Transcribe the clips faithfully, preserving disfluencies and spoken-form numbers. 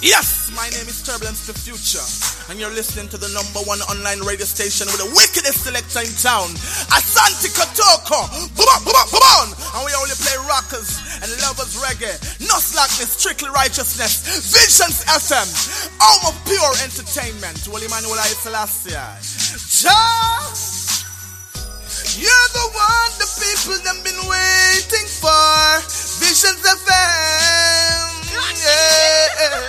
Yes, my name is Turbulence the Future, and you're listening to the number one online radio station with the wickedest selector in town, Asante Kotoko. Boom, boom, boom, boom. And we only play rockers and lovers reggae, no slackness, strictly righteousness. Visions F M, home of pure entertainment. Well, Emmanuel I Selassie. Just, you're the one the people them been waiting for. Visions F M. Yeah.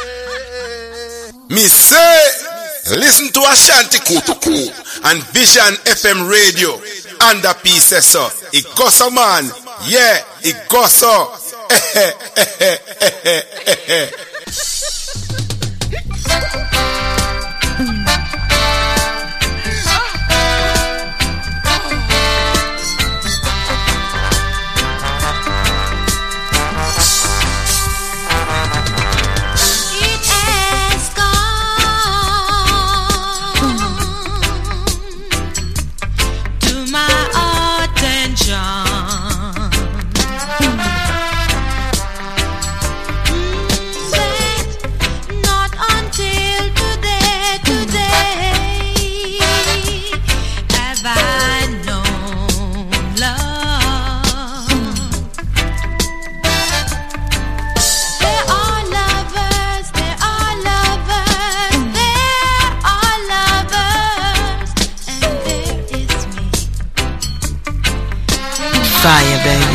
Me say, listen to Ashanti Kutuku and Vision F M radio. And the piece so, it goes so man, yeah, it goes so. Fire, baby.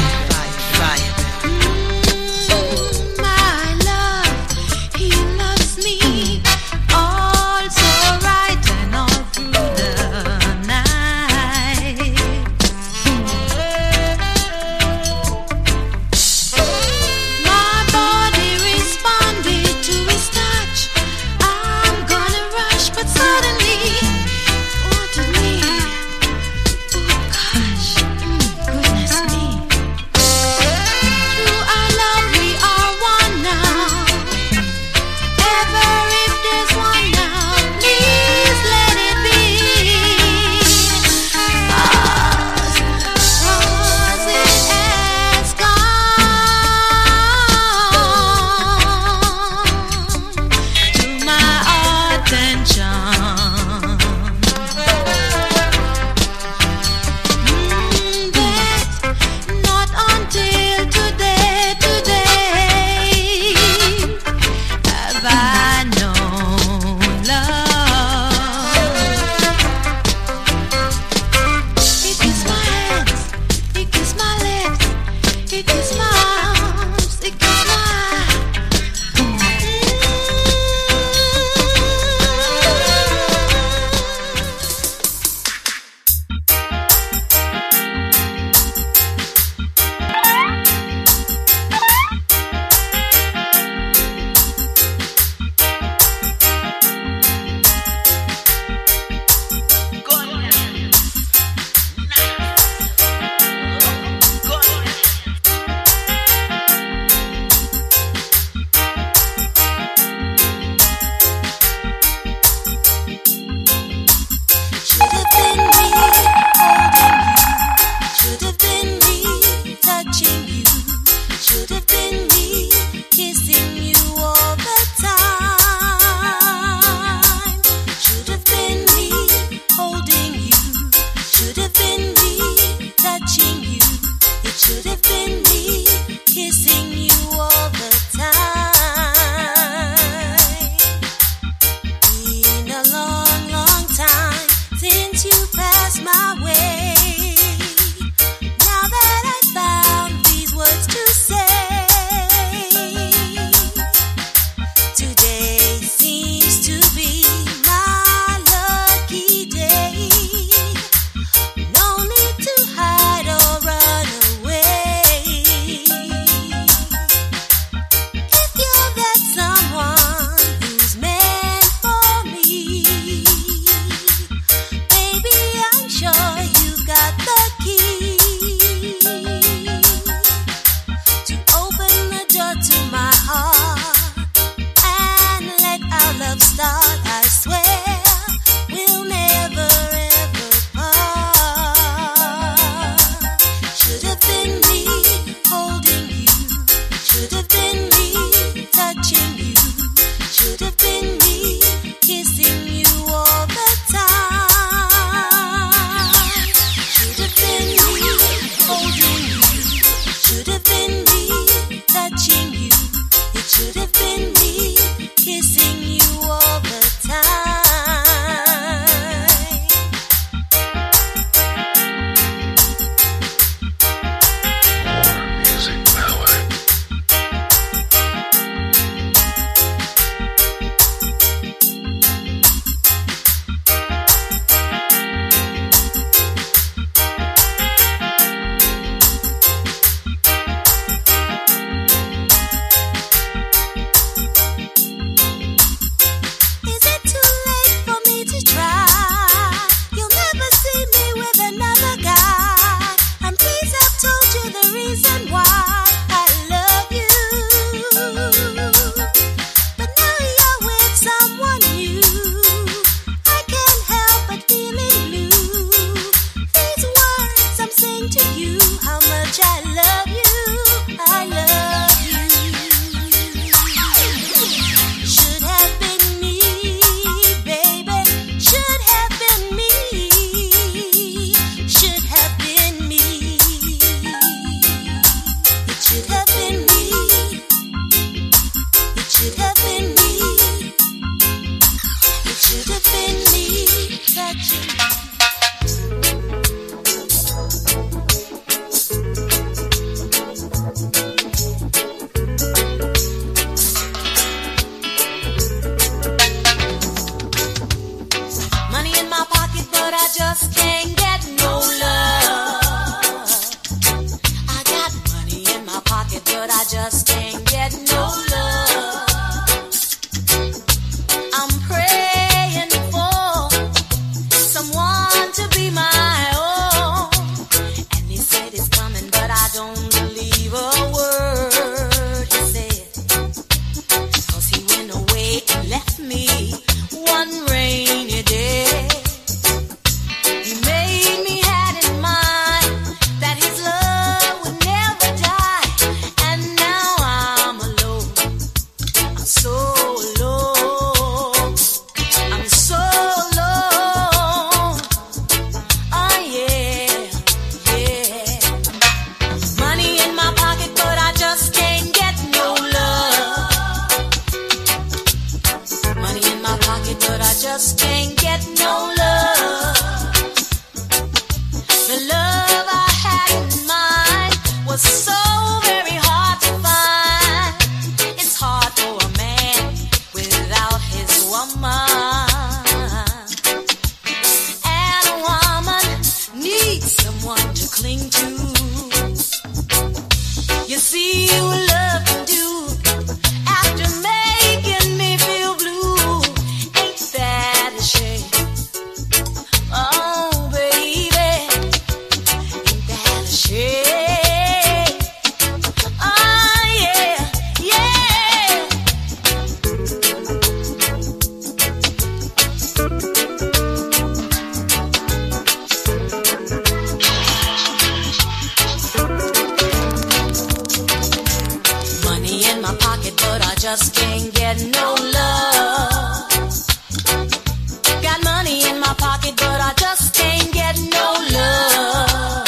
just can't get no love. Got money in my pocket, but I just can't get no love.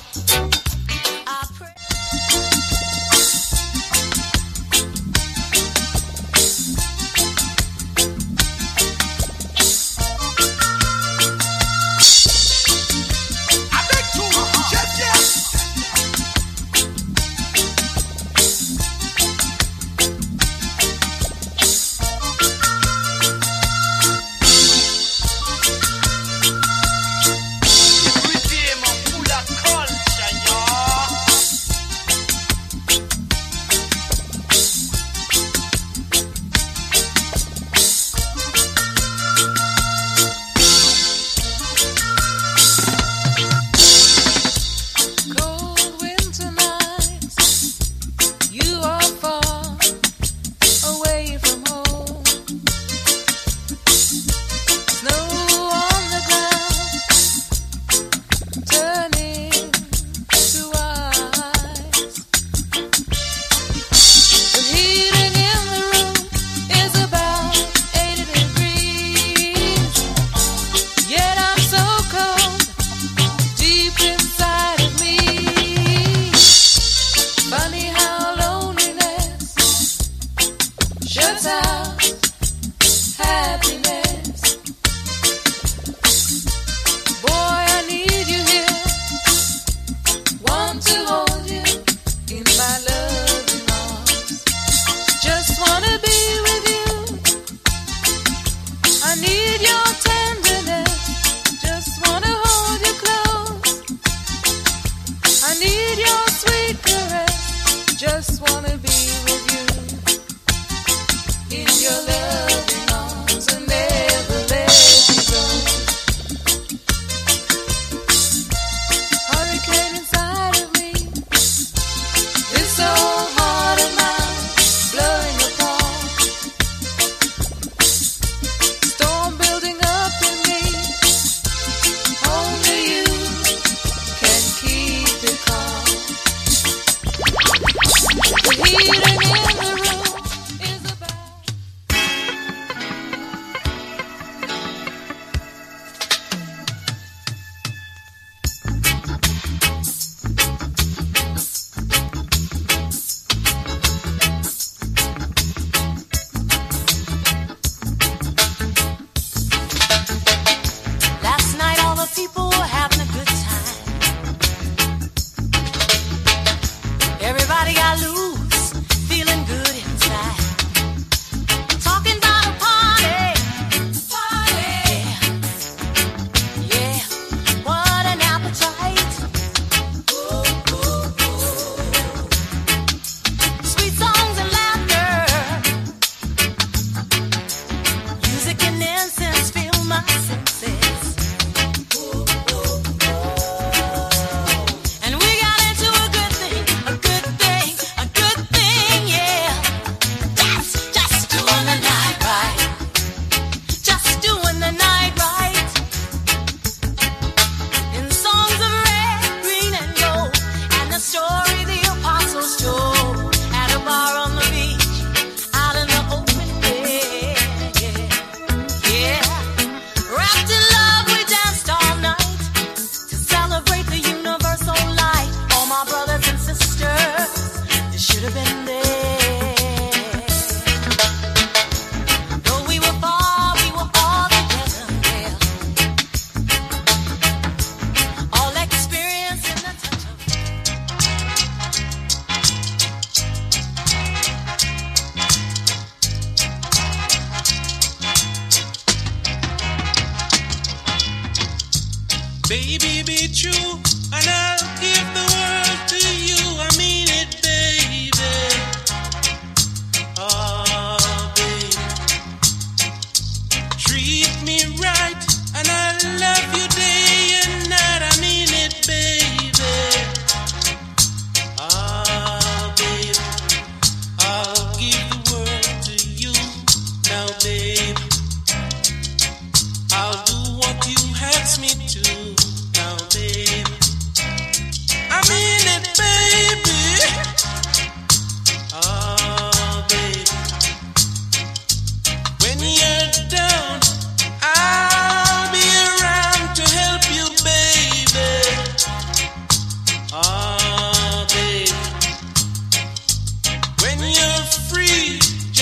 I pray. I beg to yes, yes. Baby, be true, and I'll give the world to you. I mean it, baby. Oh, baby. Treat me right, and I'll love you day and night. I mean it, baby. Oh, baby. I'll give the world to you. Now, baby, I'll do what you ask me to. I mean it, baby.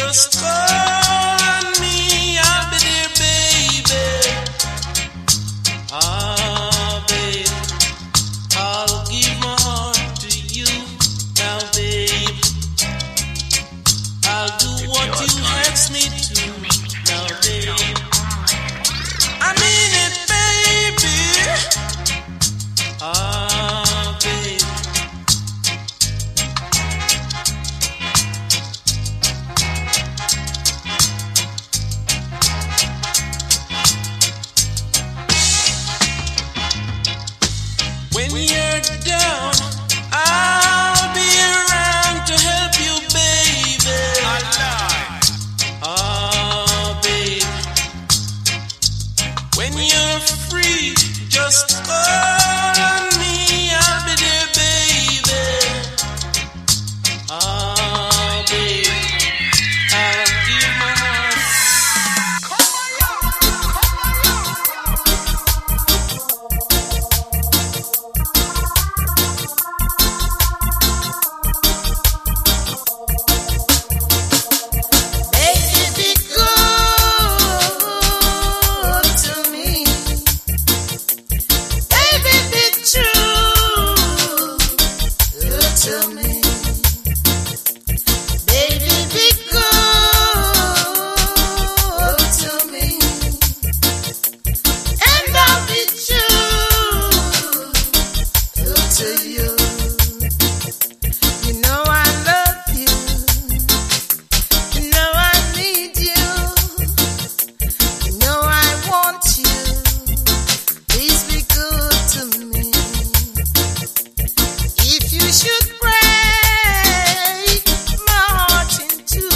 just call on me, I'll be there, baby. Ah, babe, I'll give my heart to you now, babe. I'll do what you ask me to now, babe. I mean it, baby. Ah, babe. When you're down, I'll be around to help you, baby. Ah, babe. When you're free, just call on me, I'll be there, baby. Ah, babe, I'll give my heart. Baby, be good to me. Baby, be true, good to me. Baby, be good to me, and I'll be true, good to you. You know I love you. You know I need you. You know I want you. Please be good to me. If you should break my heart in two,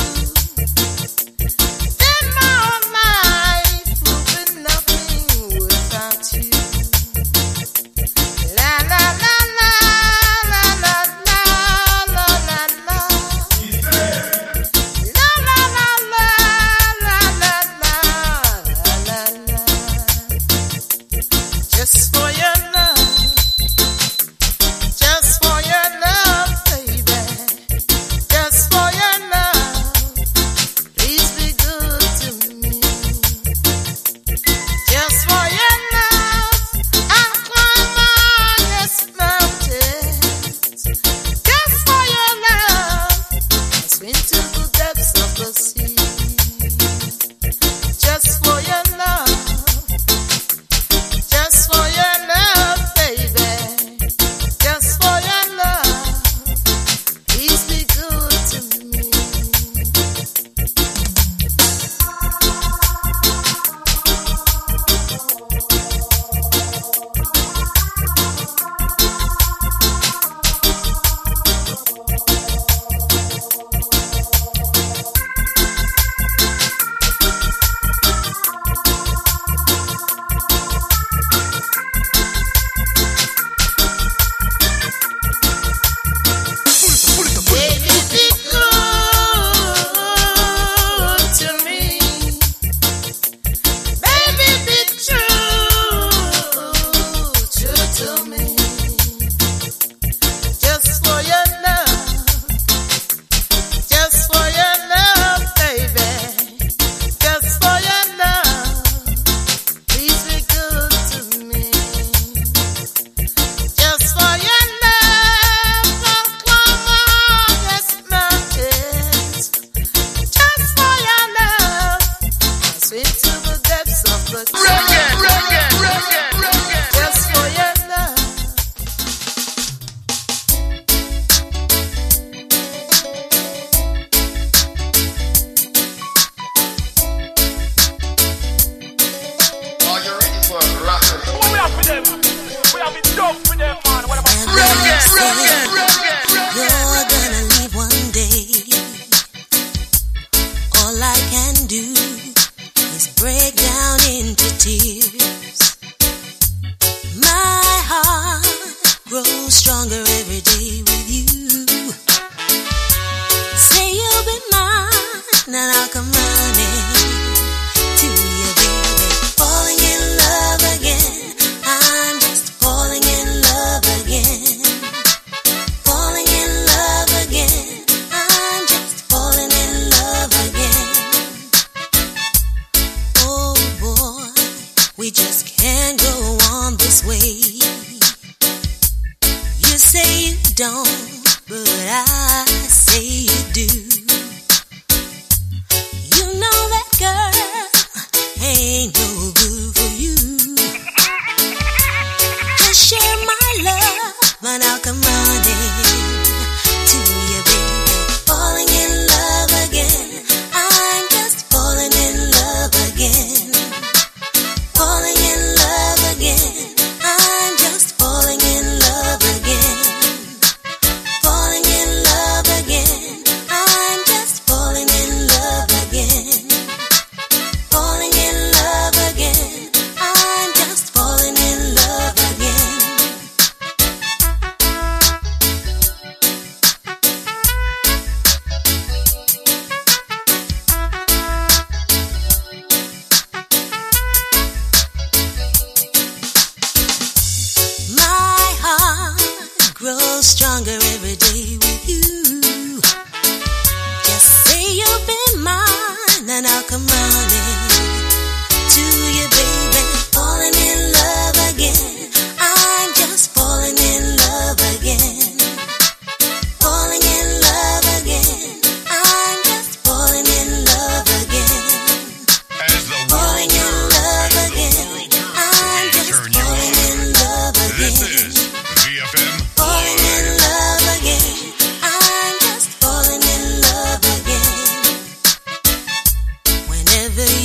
then my whole life will be nothing without you. La la la la la la la la la la. La la la la la la la la la. Just for your love, just for your love, baby, just for your love, please be good to me. Just for your love, I'll climb on this mountain. Just for your love, I'll swim to the depths of the sea. Just for your love, just for your love, baby, just for your love, please be good to me. Baby, be good to me. Baby, be true, true to me. Just for your love, just for your love, baby, just for your love, please be good to me. Just for your love, I'll climb on this mountains. Just for your love, I'll swim to the depths of the sea. Just for your love. Are you ready for a rock? We have for them. We have been dope for them, man. What about You're gonna leave one day. All I can do is break down into tears. My heart grows stronger every day with you. Say you'll be mine, and I'll come running to you, baby. Falling in love again. I'm just falling in love again. Falling in love again. I'm just falling in love again.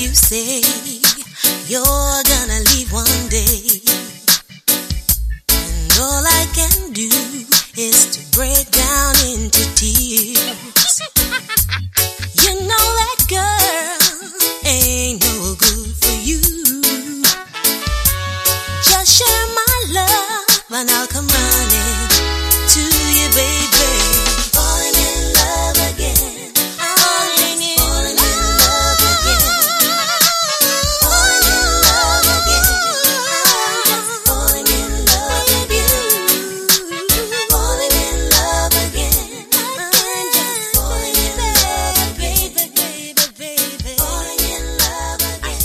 you say you're gonna leave one day, and all I can do is to break down into tears. You know that girl ain't no good for you. Just share my love and I'll come running to you, baby. Falling in love again. Falling in love again. Falling in love again. I'm just falling in love again. Falling in love again. I'm just falling in love, baby, baby, baby. Falling in love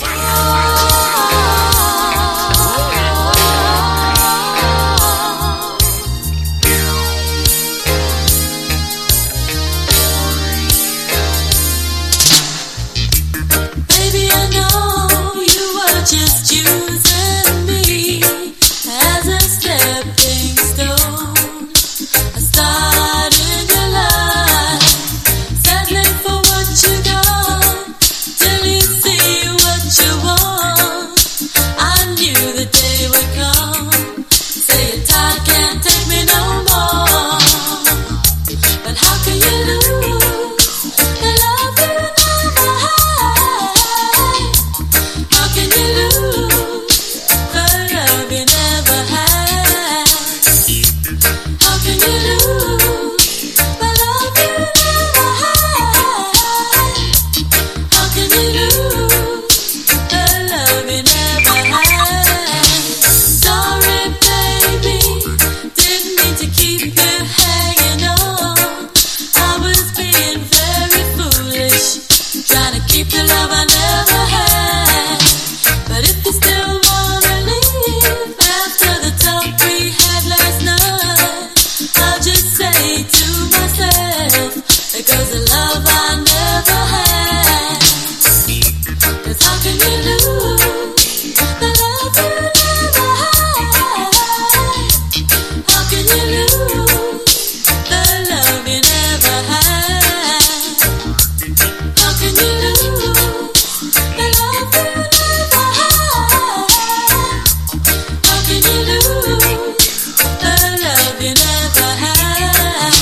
Baby, I know you were just using me as a stepping stone. I started your life, settling for what you got, till you see what you want. I knew the day would come, say your time can't take me no more. But how can you lose the love you never had? How can you lose the love you never had? How can you lose the love you never had? How can you lose the love you never had? Sorry, baby, didn't mean to keep you hanging on. I was being very foolish, trying to keep the love I never had. But if you still wanna leave after the talk we had last night, I'll just say to myself, it goes the love I never had. 'Cause how can you lose the love you never had? How can you lose the love you never had? How can you lose the love you never had? How can you lose the love you never had?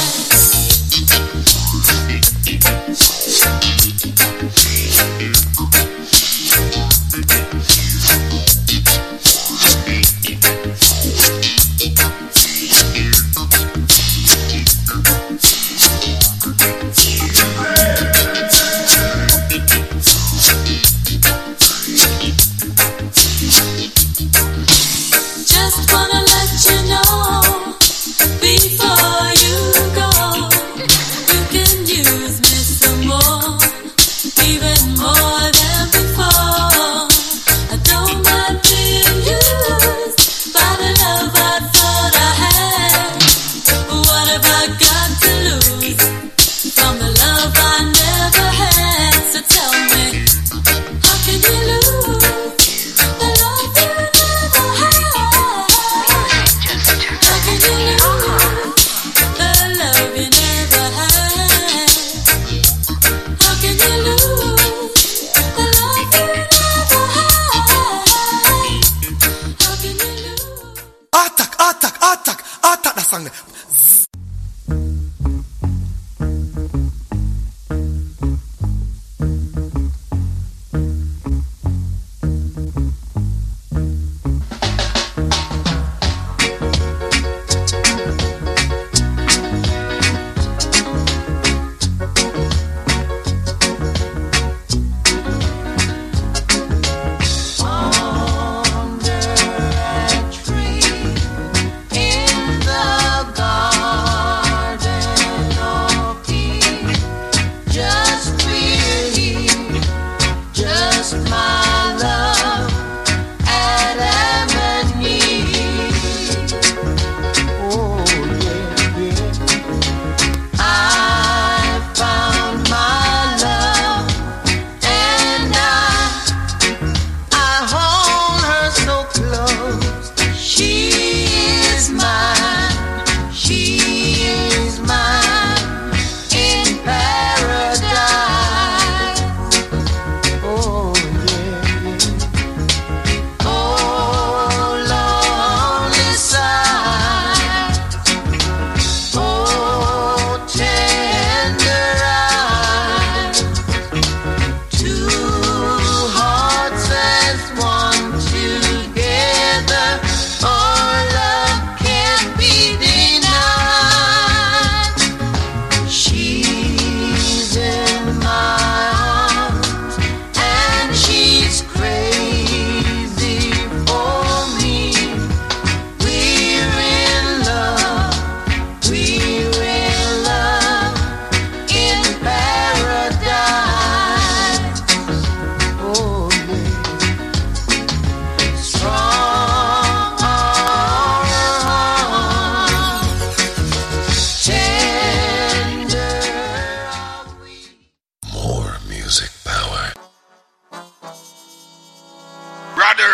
Just wanna let you know, before you go, you can use me some more, even more than before. I don't mind being used by the love I thought I had. What have I got to lose from the love I never had? So tell me, how can you lose the love you never had? How can you lose the love you never had? How can you lose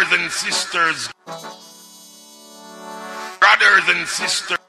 Brothers and sisters. Brothers and sisters.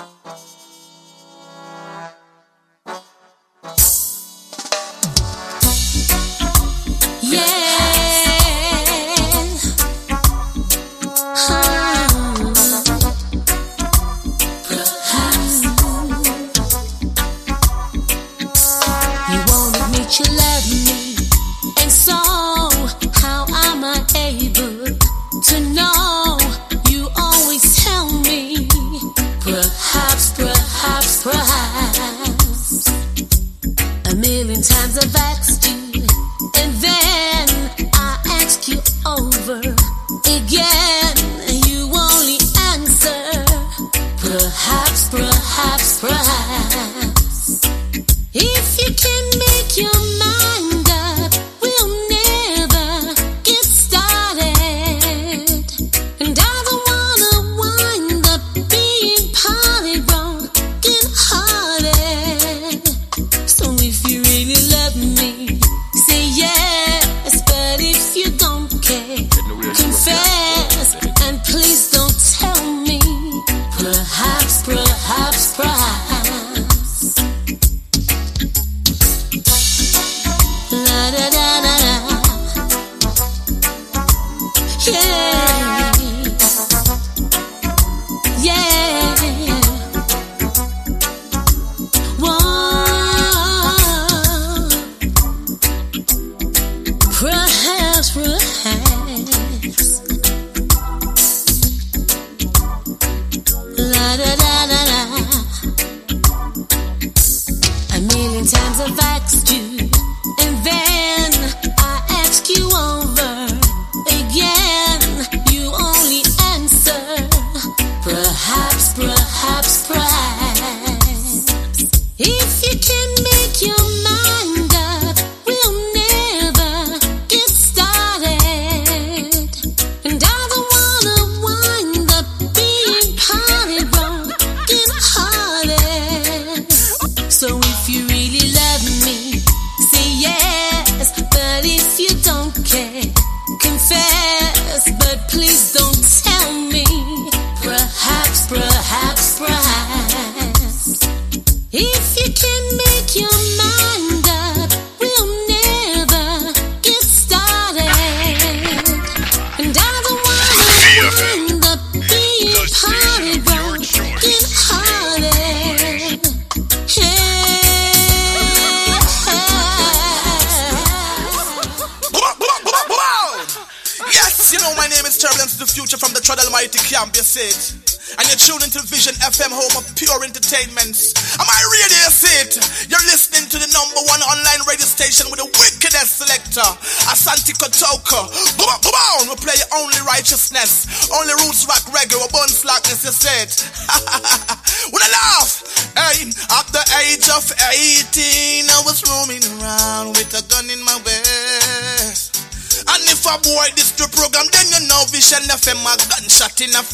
In the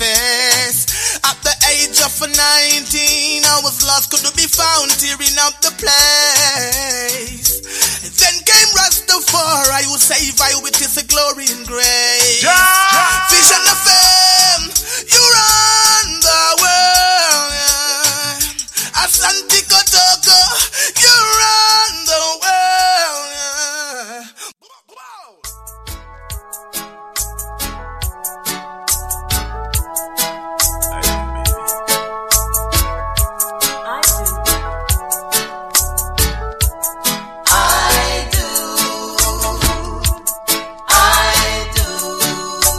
face. At the age of nineteen, I was lost, couldn't be found, tearing up the place. Then came Rastafari, who save I with his glory and grace. Yeah. Vision of fame, you run the world. Yeah. Atlantic Otoko, you run the world. Yeah. I do, I do.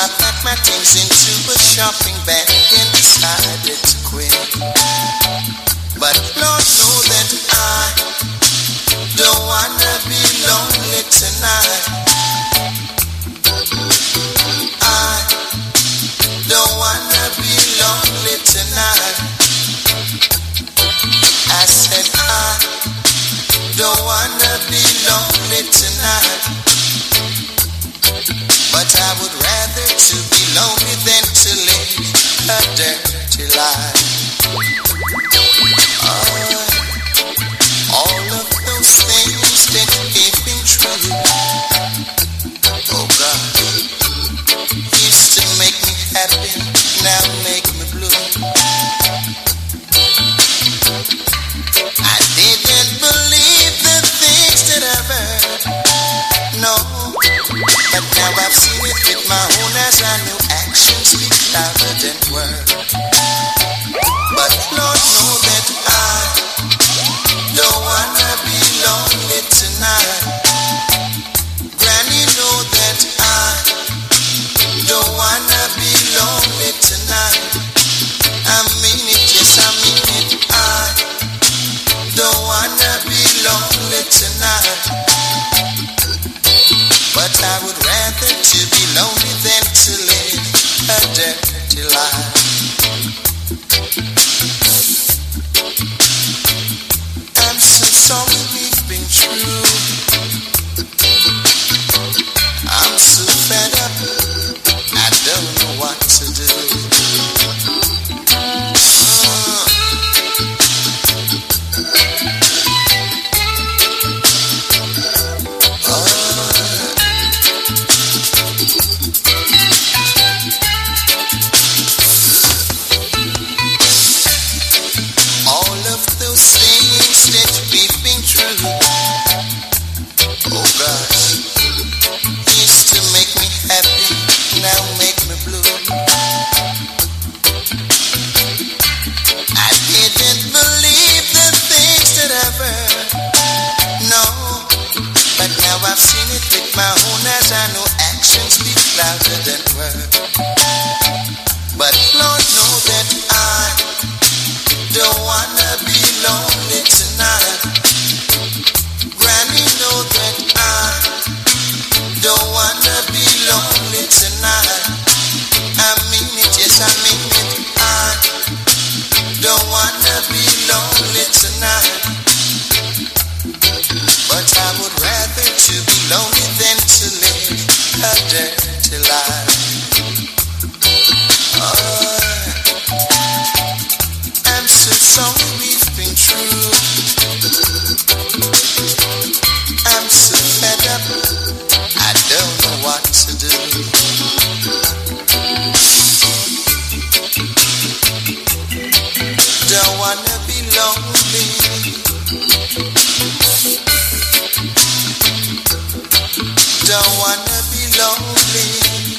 I packed my things into a shopping bag and decided to quit. But Lord knows that I don't wanna be lonely tonight. I don't wanna be lonely tonight. I said I don't wanna be lonely tonight. But I would rather to be lonely than to live a dirty life. Oh, all of those things that have been true, oh God, used to make me happy, now make me blue. I didn't believe the things that I've heard, no, but now I've seen it with my own eyes. I know actions speak louder than words. But Lord knows that I don't wanna be lonely tonight. Granny know that I don't wanna be lonely tonight. I mean it, yes I mean it. I don't wanna be lonely tonight. But I would rather to be lonely than to live a dirty life. I'm so sorry we've been true. I'm so fed up, I don't know what to do. Louder than words. But Lord knows that I don't wanna be lonely tonight. Granny knows that I don't wanna be lonely tonight. I mean it, yes I mean it. I don't wanna be lonely tonight. But I would rather to be lonely than to live a dirty life. Oh, I'm so sorry we've been true. I'm so fed up, I don't know what to do. Don't wanna be lonely. Don't wanna be lonely.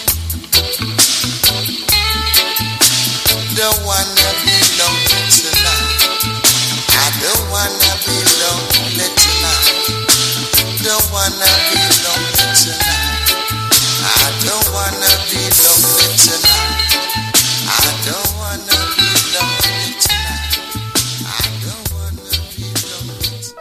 Don't wanna be lonely tonight. I don't wanna be lonely tonight. Don't wanna be lonely tonight. I don't wanna be lonely tonight. I don't wanna be lonely tonight. I don't wanna be lonely tonight.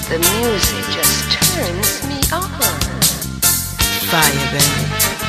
The music just turns me on. Fire, baby.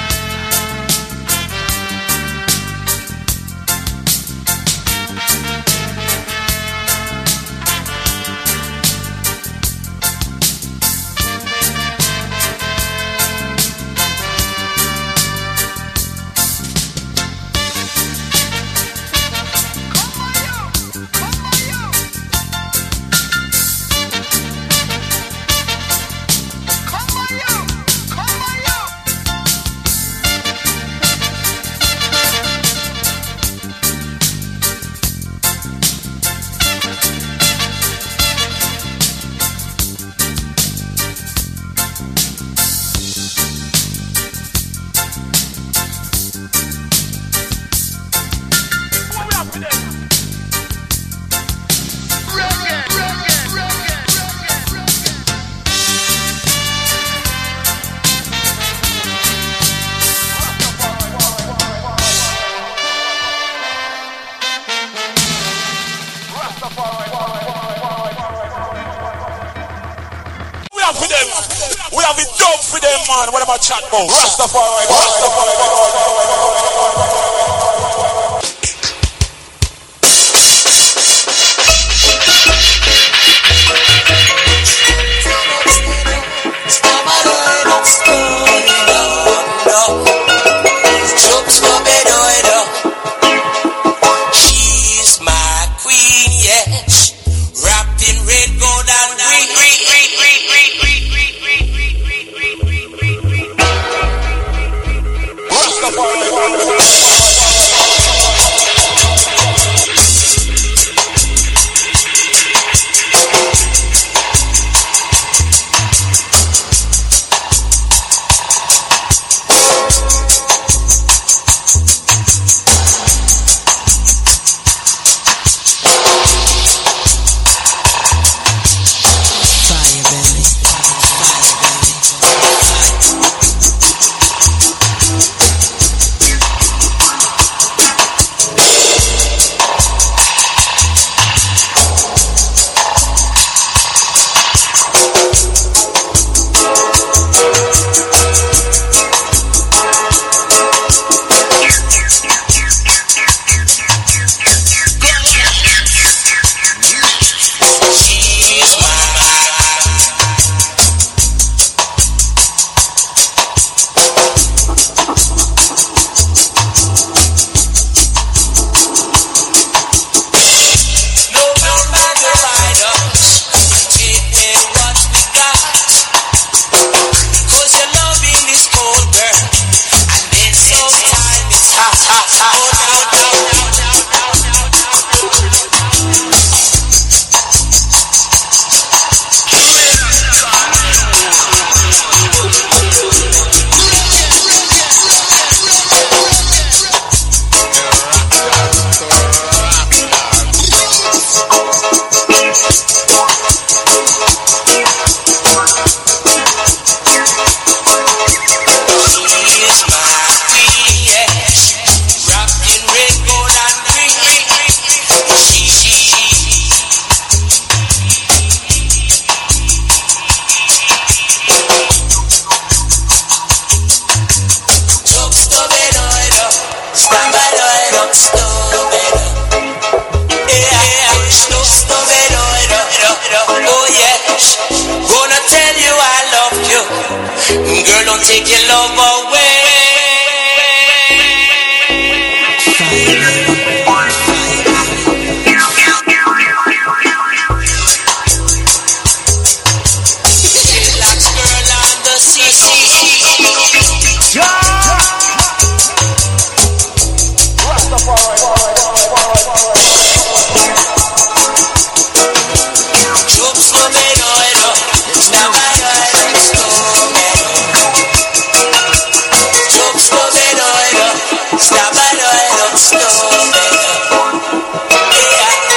What about chat about Rastafari? Rastafari. She's my queen, yes, wrapped in red, gold and green. Oh yes, gonna tell you I love you. Girl, don't take your love away. Chillax girl on the C C.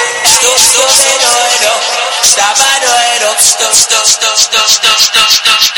Stop, stop, stop, stop, stop, stop, stop, stop, stop.